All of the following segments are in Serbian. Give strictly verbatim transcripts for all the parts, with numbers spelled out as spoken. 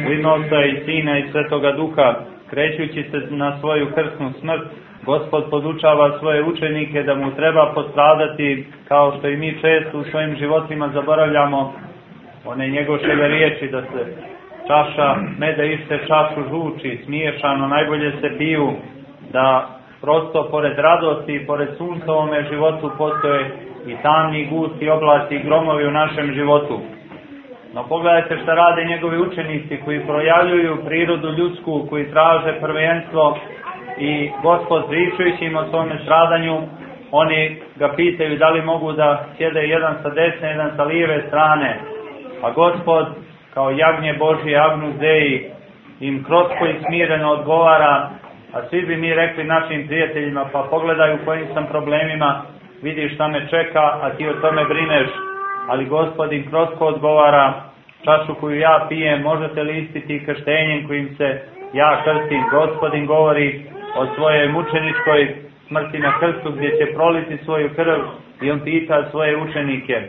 U ime Oca i Sina i Svetoga Duha, krećući se na svoju krsnu smrt, Gospod podučava svoje učenike da mu treba postradati, kao što i mi često u svojim životima zaboravljamo one njegoševe riječi, da se čaša meda iste čašu žuči, smiješano, najbolje se piju, da prosto pored radosti i pored sunca u ovome životu postoje i tamni, gusti oblaci i gromovi u našem životu. No pogledajte šta rade njegovi učenici koji projavljuju prirodu ljudsku, koji traže prvenstvo, i Gospod pričajući im o svome stradanju, oni ga pitaju da li mogu da sjede jedan sa desne, jedan sa lijeve strane. A Gospod, kao jagnje Božije, Agnus Dei, im krotko i smireno odgovara, a svi bi mi rekli našim prijateljima, pa pogledaj u kojim sam problemima, vidiš šta me čeka, a ti o tome brineš. Ali Gospod im krotko odgovara, čašu koju ja pijem, možete li ispiti krštenjem kojim se ja krstim? Gospod im govori o svojoj mučeničkoj smrti na krstu, gdje će proliti svoju krv, i on pita svoje učenike.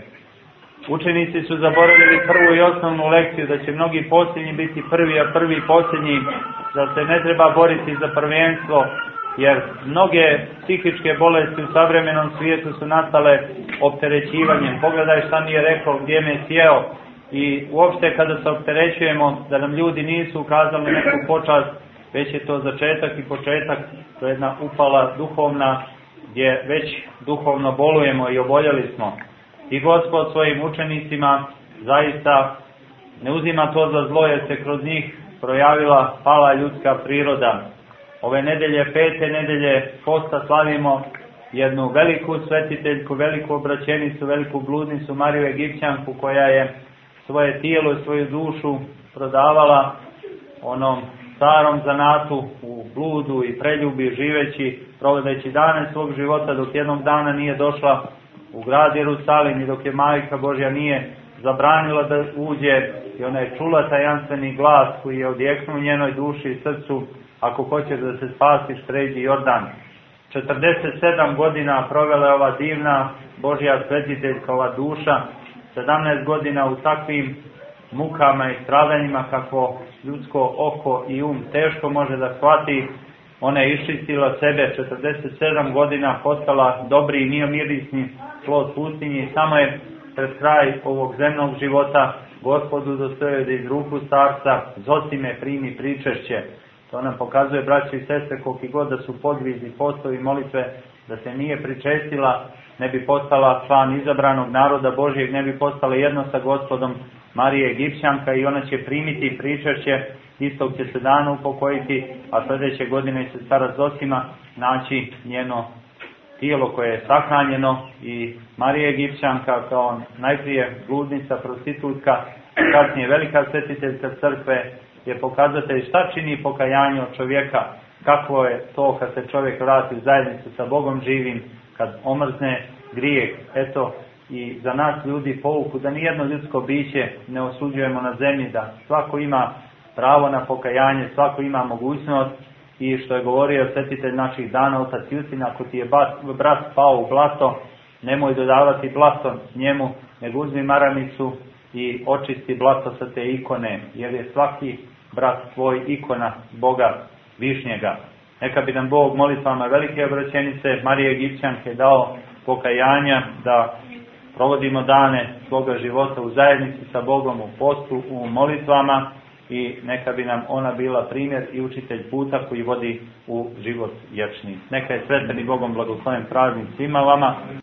Učenici su zaboravili prvu i osnovnu lekciju, da će mnogi posljednji biti prvi, a prvi posljednji, da se ne treba boriti za prvenstvo, jer mnoge psihičke bolesti u savremenom svijetu su nastale opterećivanjem. Pogledaj šta mi je rekao, gdje me je sjeo, i uopšte kada se opterećujemo, da nam ljudi nisu ukazali neku počast, već je to začetak i početak, to je jedna upala duhovna, gdje već duhovno bolujemo i oboljeli smo. I Gospod svojim učenicima zaista ne uzima to za zlo, jer se kroz njih projavila pala ljudska priroda. Ove nedelje, pete nedelje posta, slavimo jednu veliku svetiteljku, veliku obraćenicu, veliku bludnicu, Mariju Egipćanku, koja je svoje tijelo i svoju dušu prodavala onom starom zanatu u bludu i preljubi, živeći, provodeći dane svog života, dok jednog dana nije došla u grad Jerusalim i dok je Majka Božja nije zabranila da uđe, i ona je čula taj janstveni glas koji je odjeknuo njenoj duši i srcu: ako hoćeš da se spasiš, pređi Jordan. četrdeset sedam godina provela je ova divna Božja svetiteljka, ova duša, sedamnaest godina u takvim mukama i stradanjima kako ljudsko oko i um teško može da shvati. Ona je iščistila sebe, četrdeset sedam godina postala dobri i miromirisni plod pustinje, i samo je pred kraj ovog zemnog života Gospodu dostojio da iz ruku starca Zosime primi pričešće. To nam pokazuje, braće i sestre, koliki god da su podvizi, postovi, molitve, da se nije pričestila, ne bi postala član izabranog naroda Božijeg, ne bi postala jedno sa Gospodom. Marija Egipćanka, i ona će primiti pričešće, istog će se dana upokojiti, a sljedeće godine će starac Zosima naći njeno tijelo koje je sahranjeno. I Marija Egipćanka, kao najprije bludnica, prostitutka, kasnije velika svetiteljka crkve, je pokazatelj šta čini pokajanje od čovjeka, kako je to kad se čovjek vrati u zajednicu sa Bogom živim, kad omrzne grijeh. Eto, i za nas ljudi pouku da nijedno ljudsko biće ne osuđujemo na zemlji, da svako ima pravo na pokajanje, svako ima mogućnost, i što je govorio svetitelj naših dana, otac Justin, ako ti je brat pao u blato, nemoj dodavati blato njemu, nego uzmi maramicu i očisti blato sa te ikone, jer je svaki brat tvoj ikona Boga Višnjega. Neka bi nam Bog molitvama velike obraćenice Marije Egipćanke dao pokajanja, da provodimo dane svoga života u zajednici sa Bogom, u postu, u molitvama, i neka bi nam ona bila primjer i učitelj puta koji vodi u život vječni. Neka je sretan i Bogom blagosloven praznik svima vama.